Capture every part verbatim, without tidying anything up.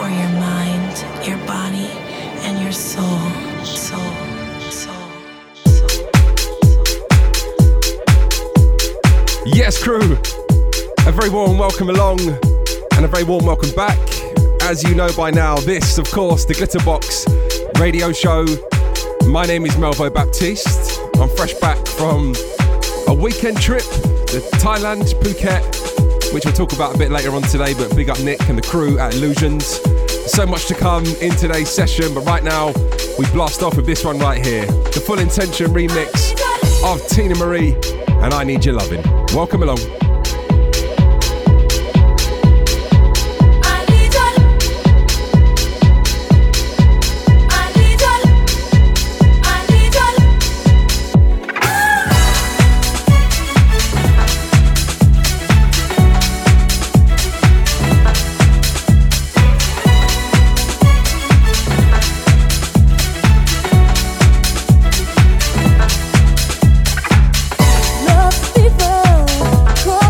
for your mind, your body, and your soul. Soul, soul, soul. Yes, crew. A very warm welcome along and a very warm welcome back. As you know by now, this, of course, the Glitterbox radio show. My name is Melvo Baptiste. I'm fresh back from a weekend trip to Thailand, Phuket, which we'll talk about a bit later on today, but big up Nick and the crew at Illusions. So much to come in today's session, but right now we blast off with this one right here, the Full Intention remix of Tina Marie and I Need Your Lovin'. Welcome along. Love people.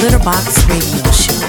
Glitterbox Radio Show.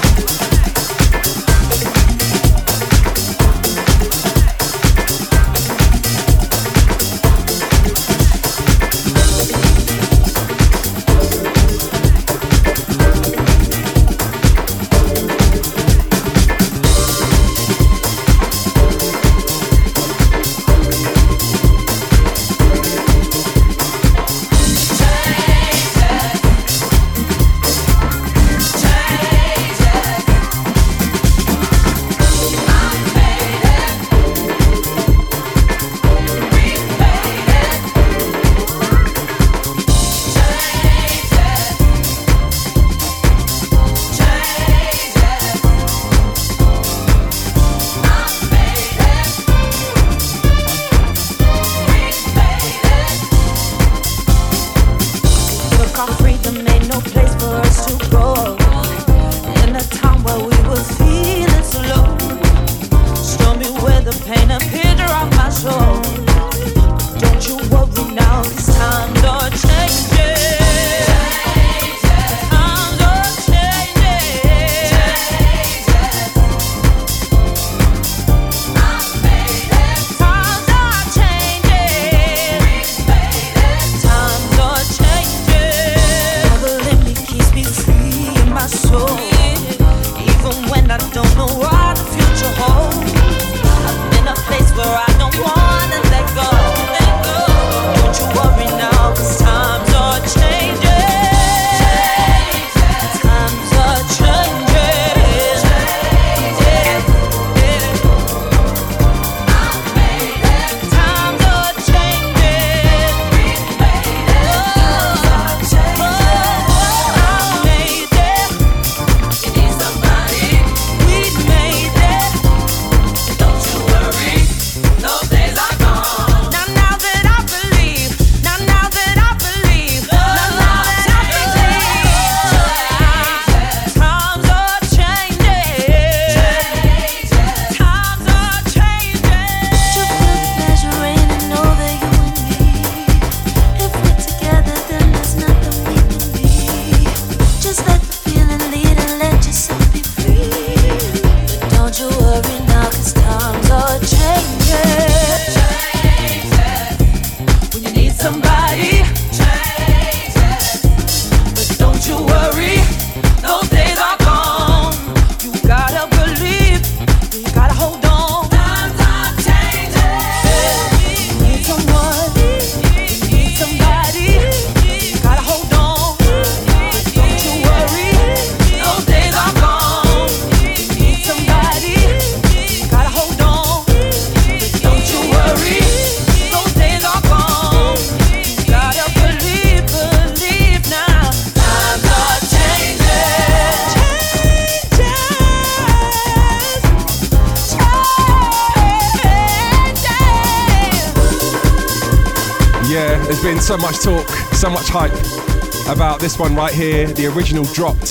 So much talk, so much hype about this one right here. The original dropped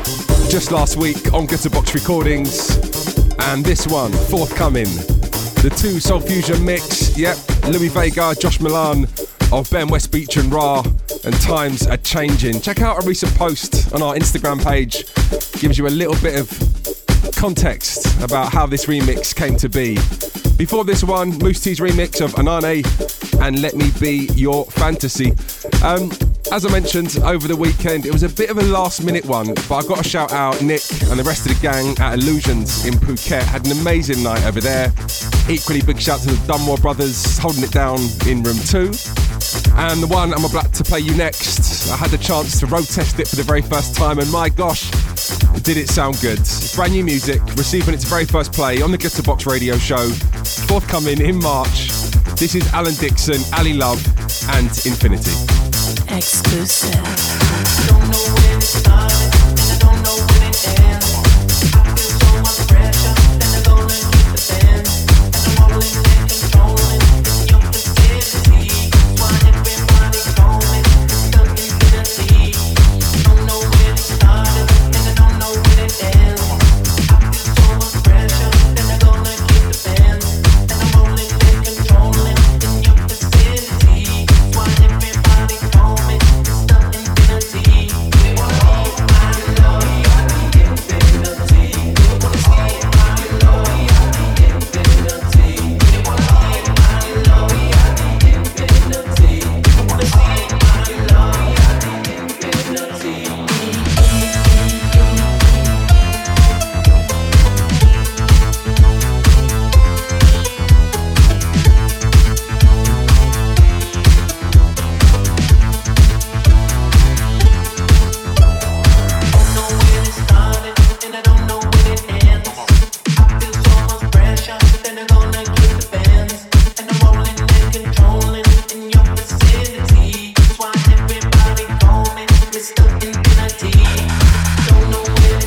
just last week on Glitterbox Recordings, and this one forthcoming, the two Soul Fusion mix. Yep, Louis Vega, Josh Milan of Ben Westbeach and Ra, and Times Are Changing. Check out a recent post on our Instagram page, gives you a little bit of context about how this remix came to be. Before this one, Moose T's remix of Anane and Let Me Be Your Fantasy. Um, as I mentioned, over the weekend, it was a bit of a last minute one, but I've got to shout out Nick and the rest of the gang at Illusions in Phuket. Had an amazing night over there. Equally big shout to the Dunmore brothers holding it down in room two. And the one I'm about to play you next, I had the chance to road test it for the very first time, and my gosh, did it sound good. Brand new music, receiving its very first play on the Glitterbox Radio Show, forthcoming in March. This is Alan Dixon, Ali Love, and Infinity. Exclusive. Don't know when it started, and I don't know when it ends. I feel so much pressure, and I don't let keep the fence. And I'm all in there controlling, in your facility. Why everybody call me, stuck infinity. Don't know when it started, and I don't know when it ends. I feel so much pressure, and I don't let keep the fence. And I'm all in there controlling, in your facility. Why everybody call me, stuck infinity.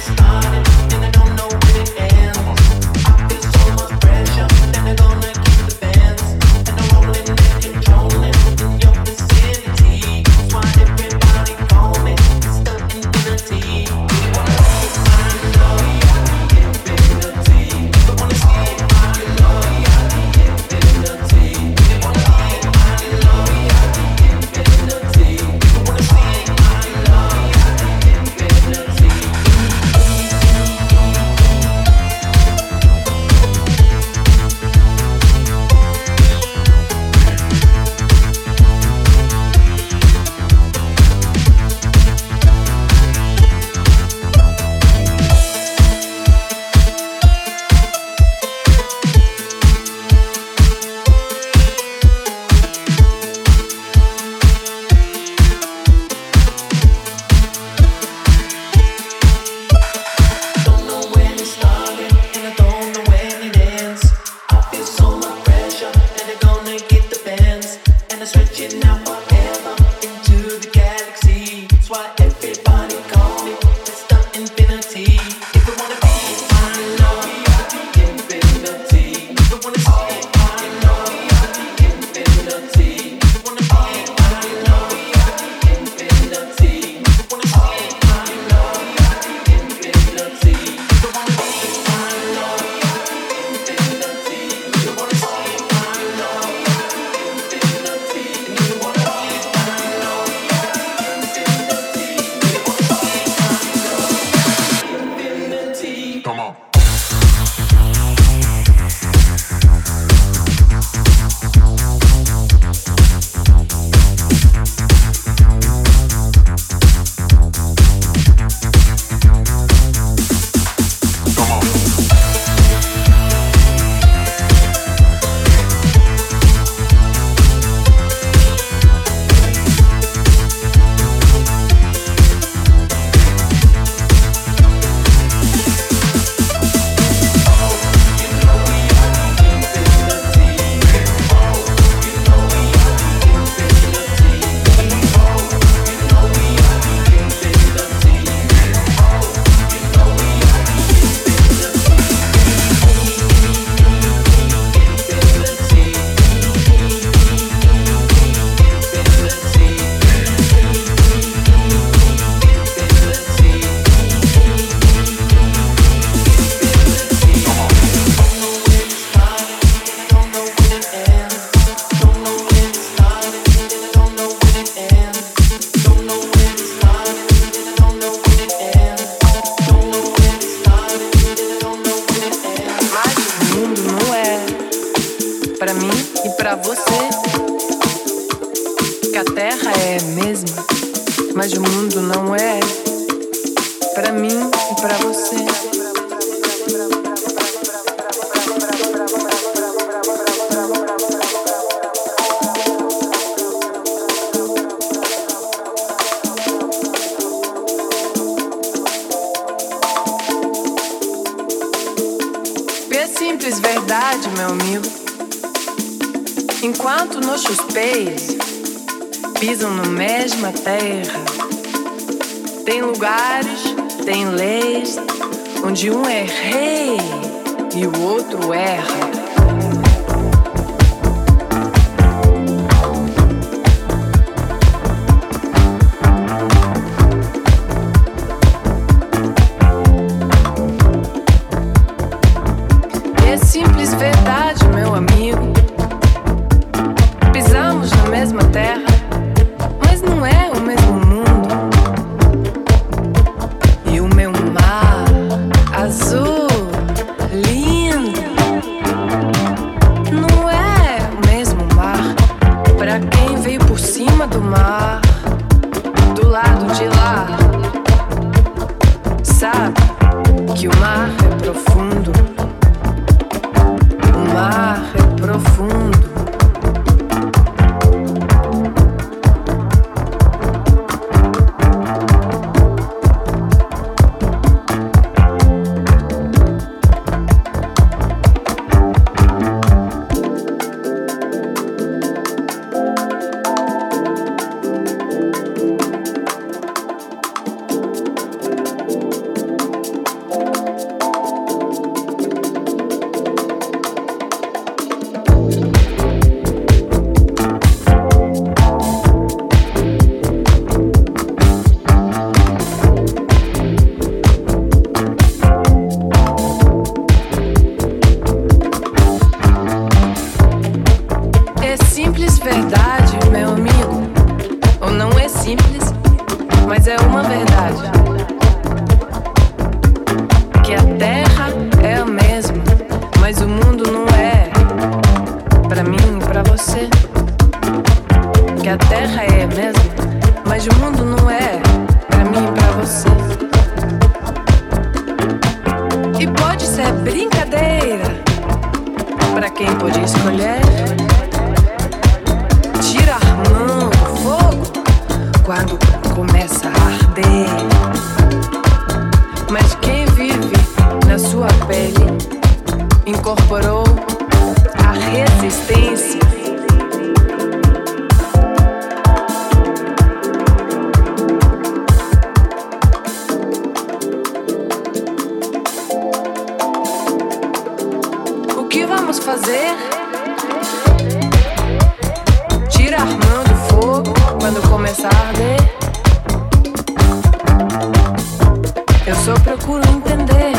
mas o mundo não é pra mim e pra você. É simples verdade, meu amigo. Enquanto nossos pés pisam na mesma terra, tem lugares, tem leis, onde um é rei e o outro erra. É simples verdade, meu amigo. Pisamos na mesma terra, mas não é o mesmo mundo. E o meu mar azul, lindo, não é o mesmo mar pra quem veio por cima do mar, do lado de lá. Sabe que o mar é profundo. O mar é profundo. é brincadeira. Pra quem pode escolher, tira a mão do fogo quando começa a arder. Mas quem vive na sua pele incorporou a resistência. O que vamos fazer? Tira a mão do fogo quando começar a arder. Eu só procuro entender.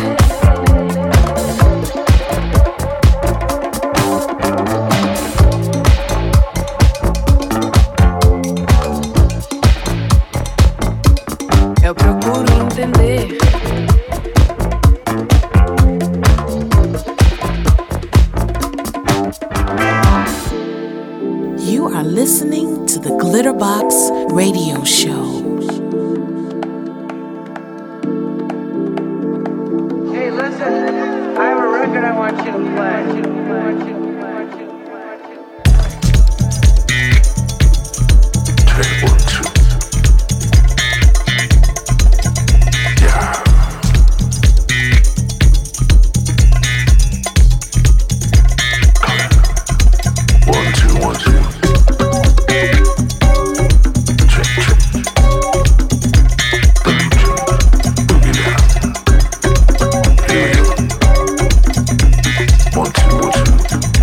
Eu procuro entender. You are listening to the Glitterbox Radio Show. Hey, listen, I have a record I want you to play. Table two. Yeah. One, two, one, two. Check, check. Boom, boogie down. Here we go. One, two, one, two.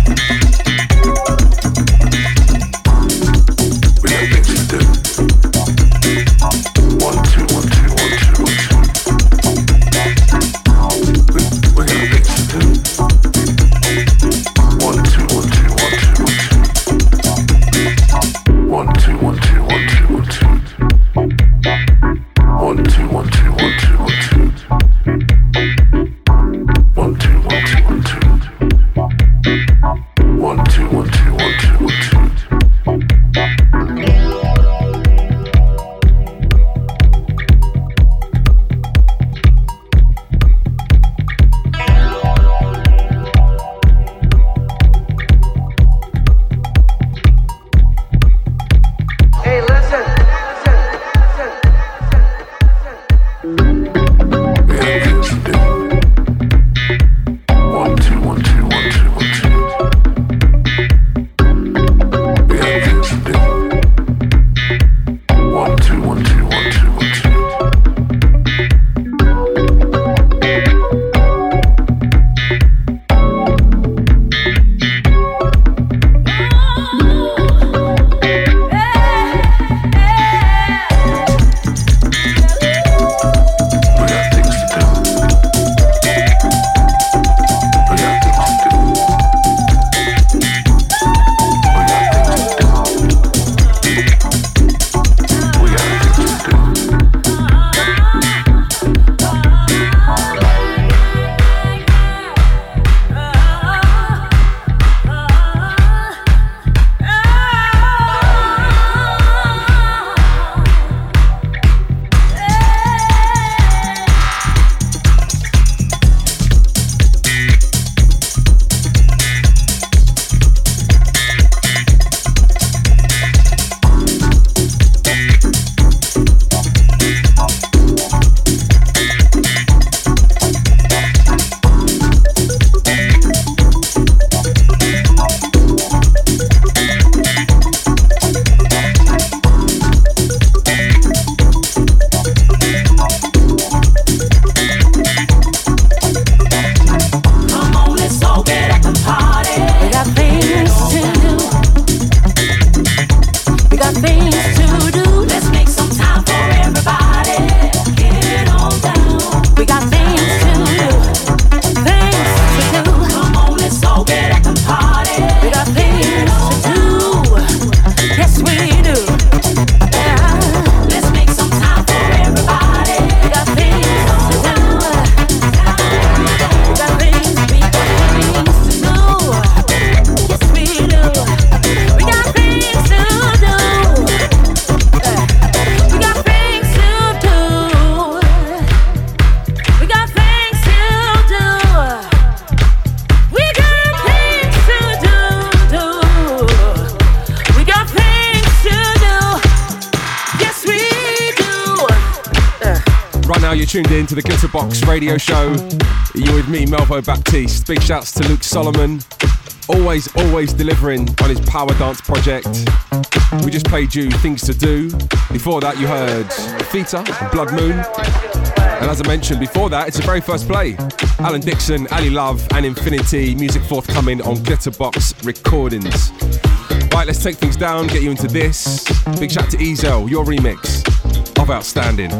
tuned in to the Glitterbox radio show. You're with me, Melvo Baptiste. Big shouts to Luke Solomon. Always, always delivering on his Power Dance project. We just played you Things to Do. Before that, you heard Fita, Blood Moon. And as I mentioned before that, it's the very first play. Alan Dixon, Ali Love, and Infinity. Music forthcoming on Glitterbox Recordings. Right, let's take things down, get you into this. Big shout to Ezel, your remix of Outstanding.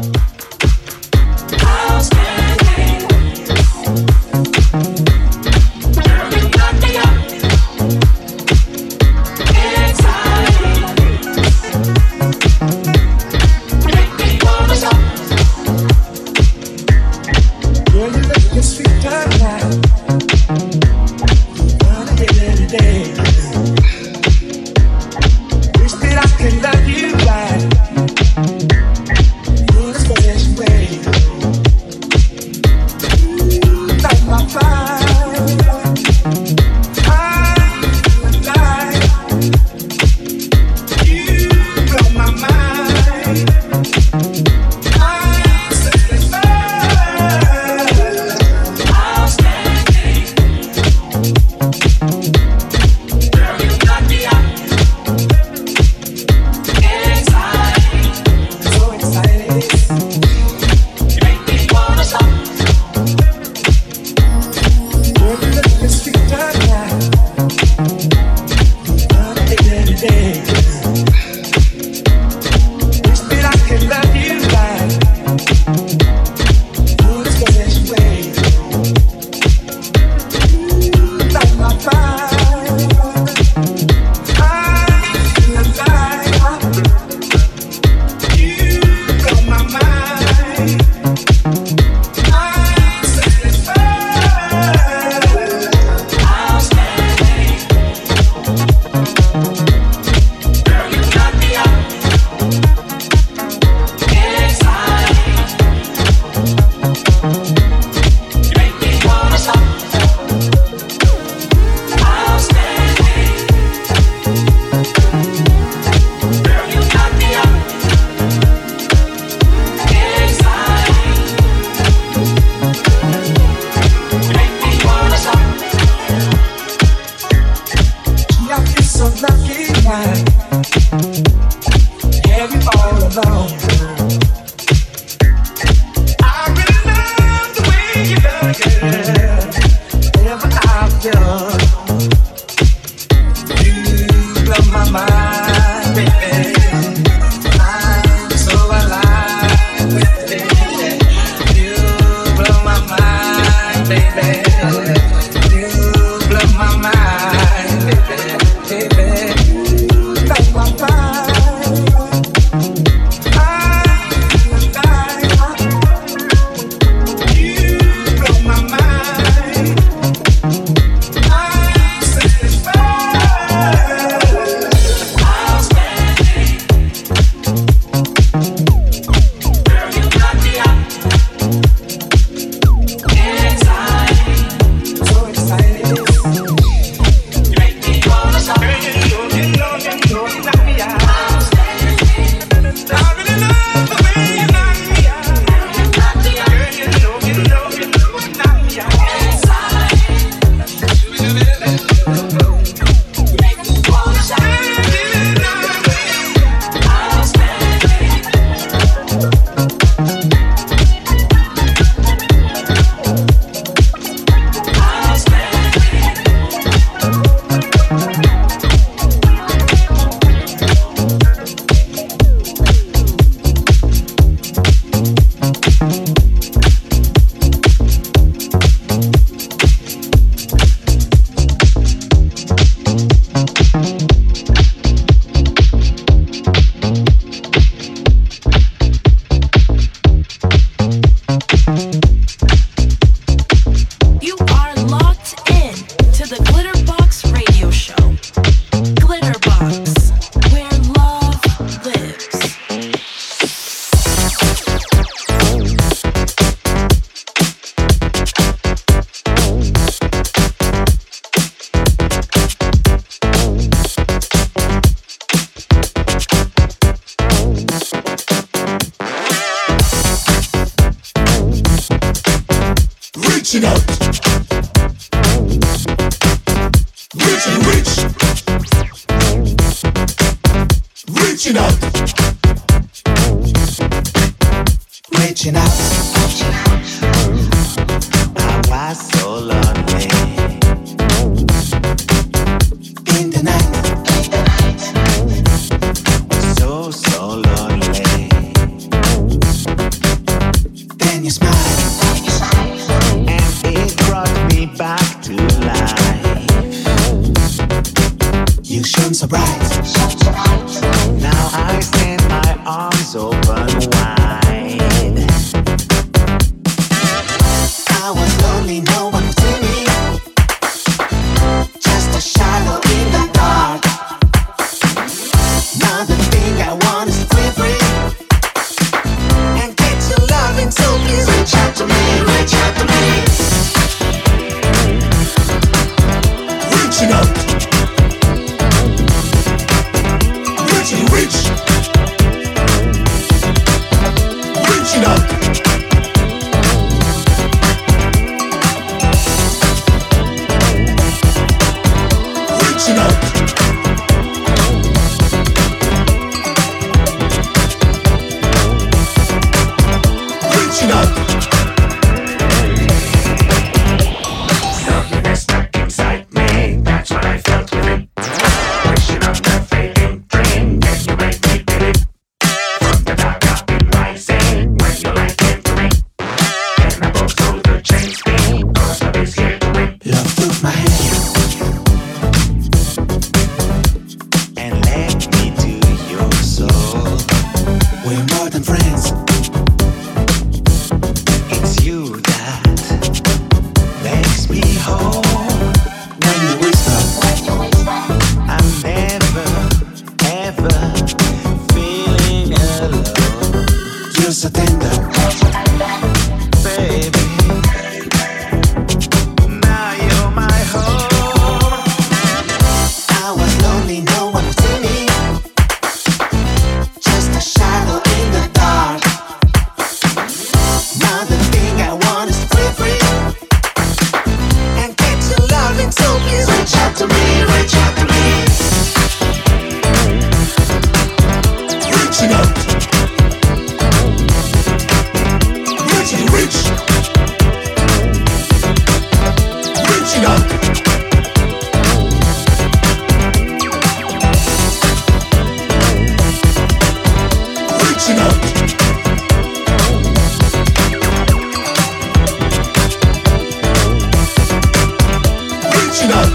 Outstanding. Girl, you got me up. Exciting. Make me wanna stop. Girl, you look your sweet time now. Wanna get it today. Wish that I could love you right. In a special way. Like my fire. I die. You blow my mind. I'm satisfied. Outstanding. Girl, you got me up. Exciting. So excited. You make me wanna stop. Girl, you look your sweet time now. Wanna get it today. Wish that I could love you right. In a special way. Like my fire. I'm alive. You blow my mind. I'm satisfied. Outstanding. Girl, you got me up. Exciting. You make me wanna stop. Outstanding. Girl, you got me up. Exciting. You make me wanna stop. Gee, I feel so lucky now. Have you all alone? I really love the way you look, girl. Whatever I've done, you blow my mind, baby. I'm so alive with it. You blow my mind, baby. You blow my mind, baby, baby. Like my fire. I'm alive. You blow my mind. I'm satisfied. Outstanding. Girl, you got me up. Exciting. Reaching out. Reaching, reach. Reaching out. Reaching out. I was so lonely in the night. So, so lonely. Then you smile, and it brought me back to life. You shone so bright. Now I stand my arms open wide. I was lonely, no one would see me. Just a shadow in the dark. Now the thing I want is free, free. And get your loving, so please reach out to me, reach out to me. Reaching out. Reaching, reach. Reaching out. Reaching out. Reaching out. Something is stuck inside me. That's what I felt within. Wishing on the fading dream. Then you make me believe. From the dark I've been rising. When your light came to me. Then I broke through the chains beam. Cause love is here to win. Love took my hand and led me to your soul. We're more than friends. It's you that makes me whole. When you whisper, I'm never, ever feeling alone. You're so tender, baby. Now you're my home. I was lonely, no one would see me. Just a shadow in the dark. Now the thing I want is free, free. And get your loving, so please reach out to me, reach out to me. Reaching out. Reaching, reach. Reaching out. Reaching out. Reaching out.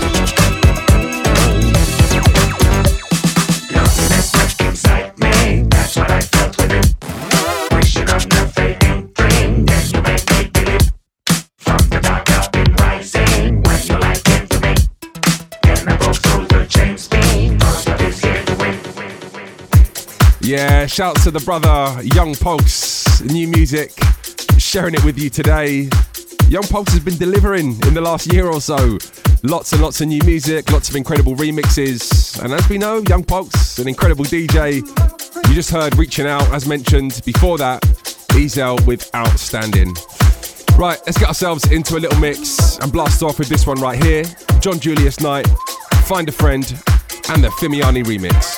Nothing is stuck inside me. That's what I felt within. Wishing on the fading dream. Then you make me believe. From the dark I've been rising. When your light came to me. Then I broke through the chains beam. Cause love is here to win. Yeah, shout to the brother Young Pulse, new music, sharing it with you today. Young Pulse has been delivering in the last year or so. Lots and lots of new music, lots of incredible remixes. And as we know, Young Pulse, an incredible D J. You just heard Reaching Out, as mentioned. Before that, Ezel with Outstanding. Right, let's get ourselves into a little mix and blast off with this one right here. John Julius Knight, Find a Friend, and the Fimiani remix.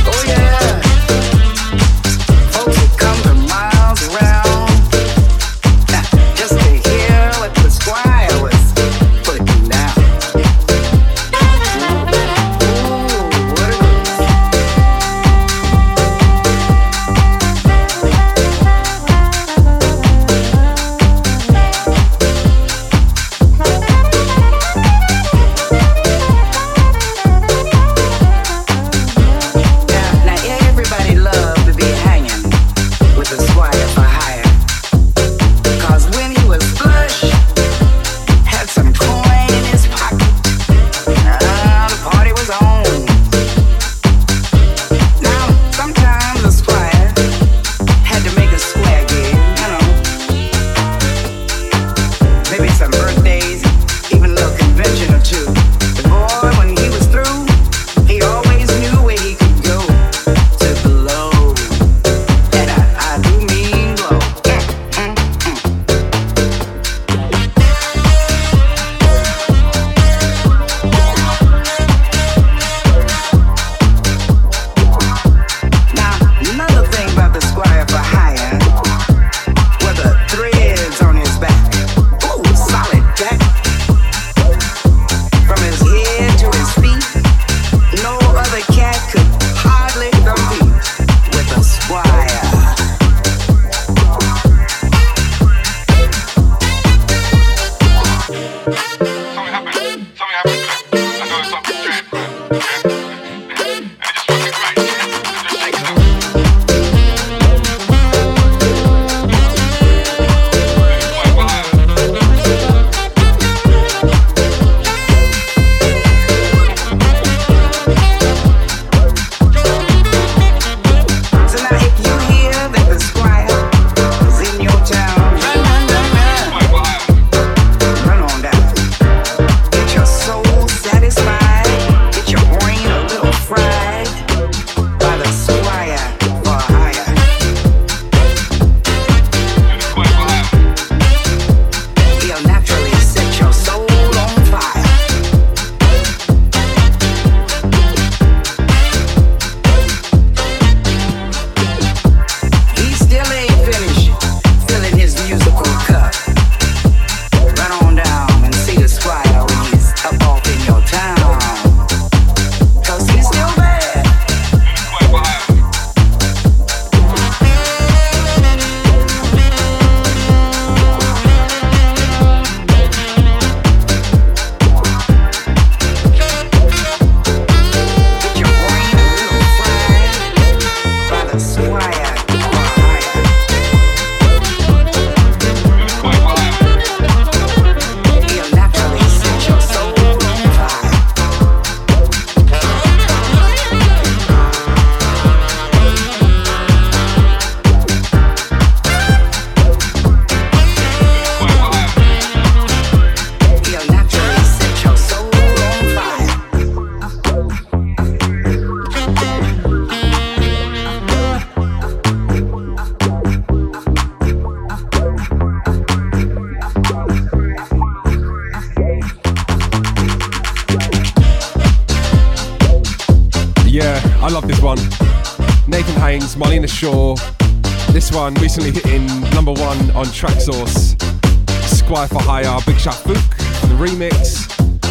Marlena Shaw. This one recently hitting number one on Traxsource. Squire for Hire, Big Shot Fook, the remix.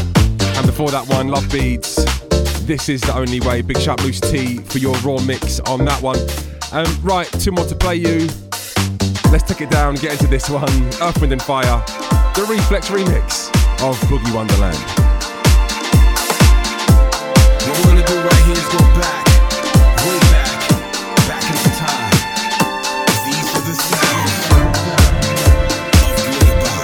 And before that one, Love Beads. This is the only way. Big Shot Moose T for your raw mix on that one. Um, right, two more to play you. Let's take it down, get into this one. Earth, Wind and Fire, the Reflex remix of Boogie Wonderland. What we're gonna do right here is go back, way back, back into time. These are the sounds of Glitterbox.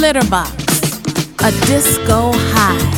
Glitterbox, a disco high.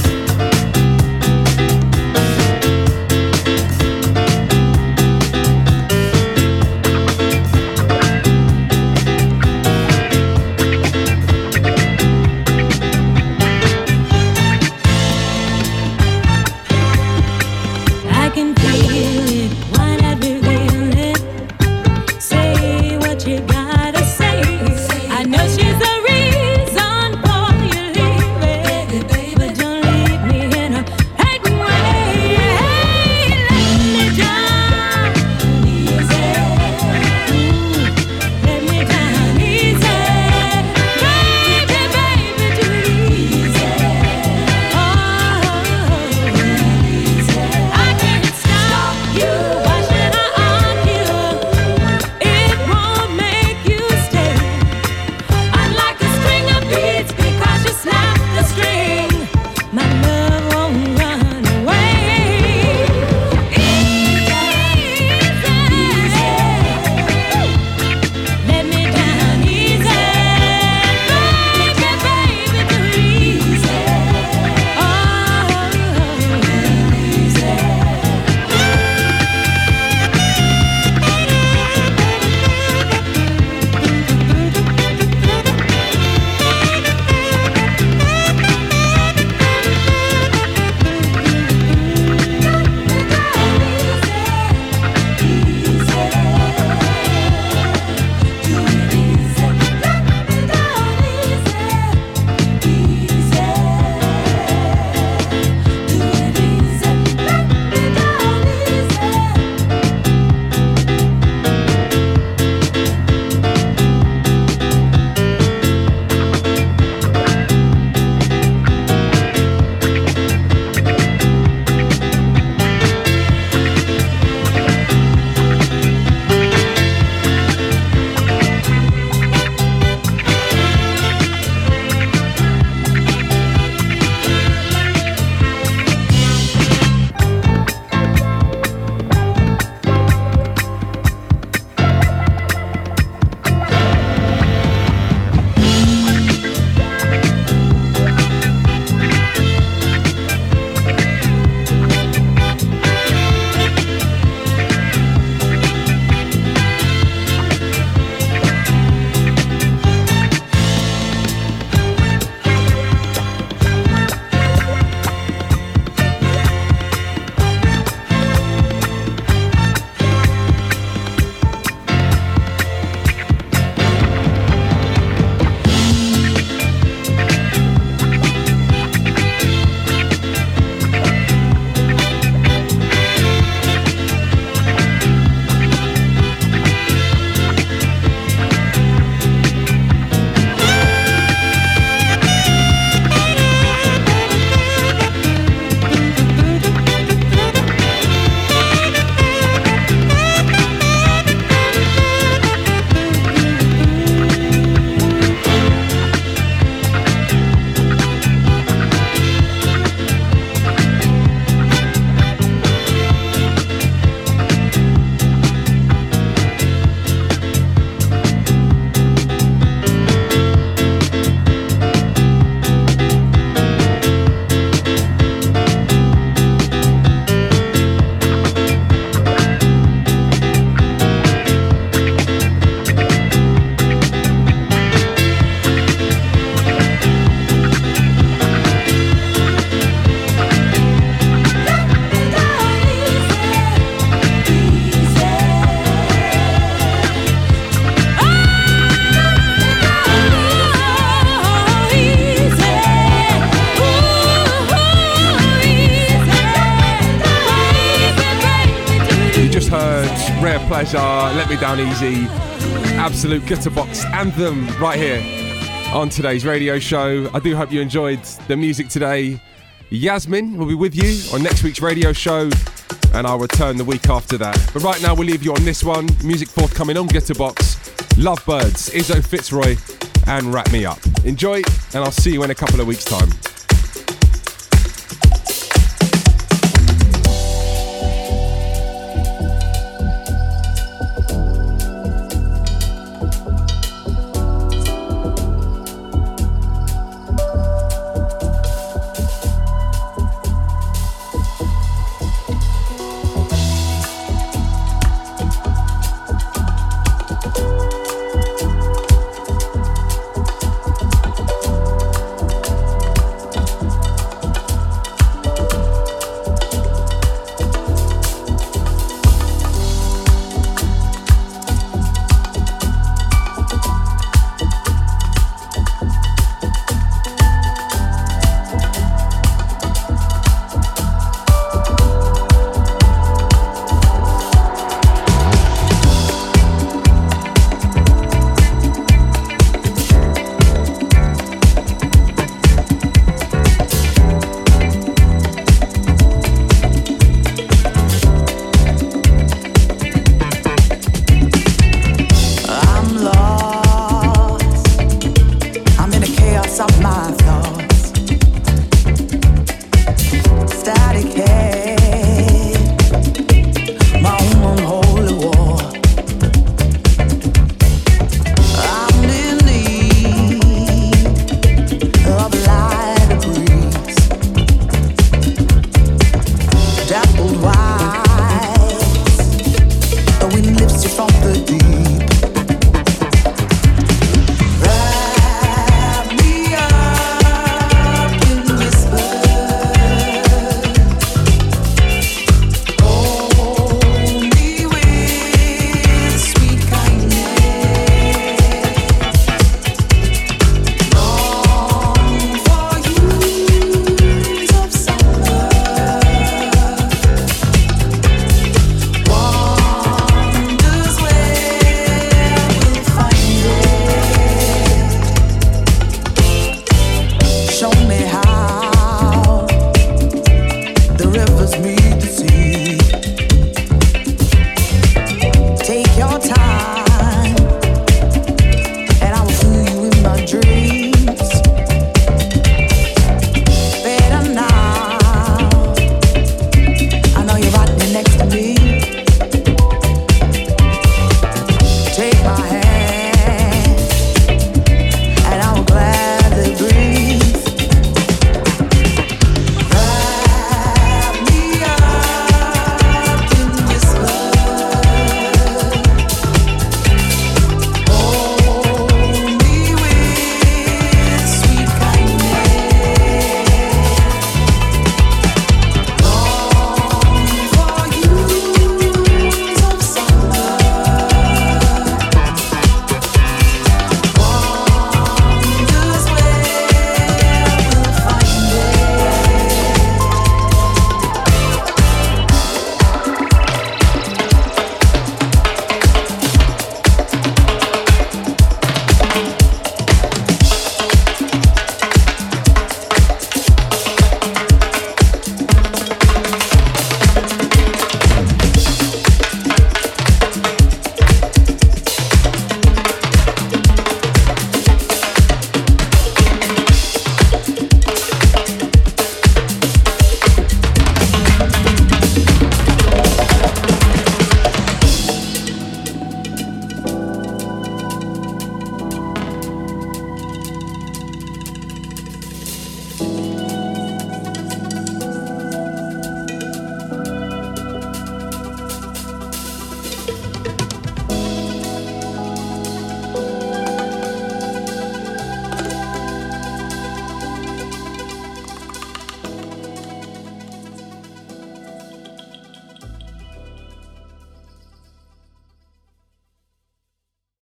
Rare Pleasure, Let Me Down Easy, absolute Glitterbox anthem right here on today's radio show. I do hope you enjoyed the music today. Yasmin will be with you on next week's radio show, and I'll return the week after that. But right now we'll leave you on this one. Music forthcoming on Glitterbox, Lovebirds, Izzo Fitzroy and Wrap Me Up. Enjoy, and I'll see you in a couple of weeks' time.